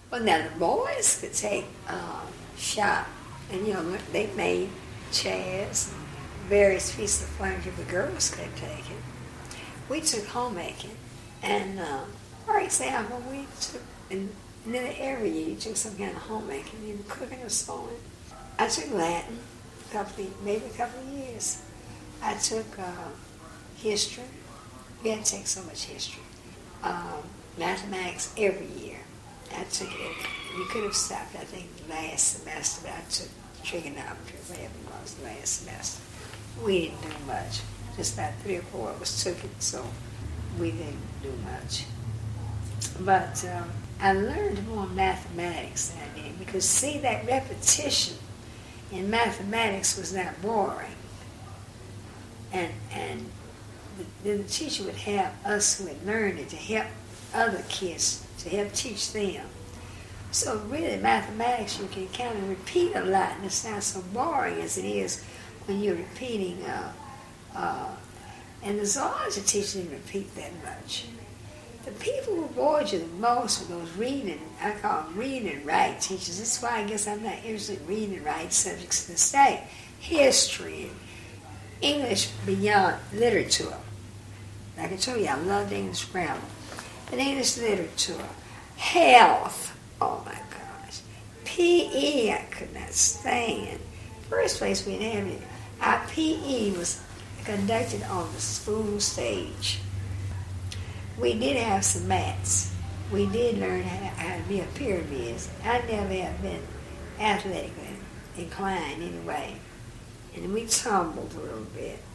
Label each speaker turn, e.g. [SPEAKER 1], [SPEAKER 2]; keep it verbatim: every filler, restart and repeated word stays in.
[SPEAKER 1] Well, now the boys could take uh, shop, and you know they made chairs, various pieces of furniture. The girls could take it. We took homemaking, and uh, for example, we took in, in every year you took some kind of homemaking, either cooking or sewing. I took Latin, a couple of, maybe a couple of years. I took uh, history. We had to take so much history. Um, mathematics every year. I took it. You could have stopped, I think, last semester, but I took trigonometry, whatever it was, last semester. We didn't do much. Just about three or four of us took it, so we didn't do much. But um, I learned more mathematics than I did, because see, that repetition in mathematics was not boring. And and the, the teacher would have us who had learned it to help other kids, to help teach them. So really, mathematics, you can kind of repeat a lot, and it's not so boring as it is when you're repeating. Uh, uh, and the zoology teacher didn't repeat that much. The people who bored you the most were those reading, I call them reading and write teachers. That's why I guess I'm not interested in reading and write subjects to this day. History, English beyond literature. Like I told you, I loved English grammar. But English literature, health, oh my gosh. P E, I could not stand. First place we didn't have it. Our P E was conducted on the school stage. We did have some maths. We did learn how, how to be a pyramid. I never have been athletically inclined anyway. And we tumbled a little bit.